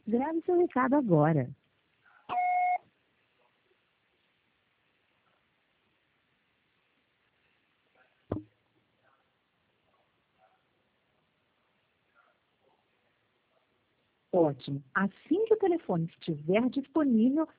Grave seu recado agora. Ótimo. Assim que o telefone estiver disponível,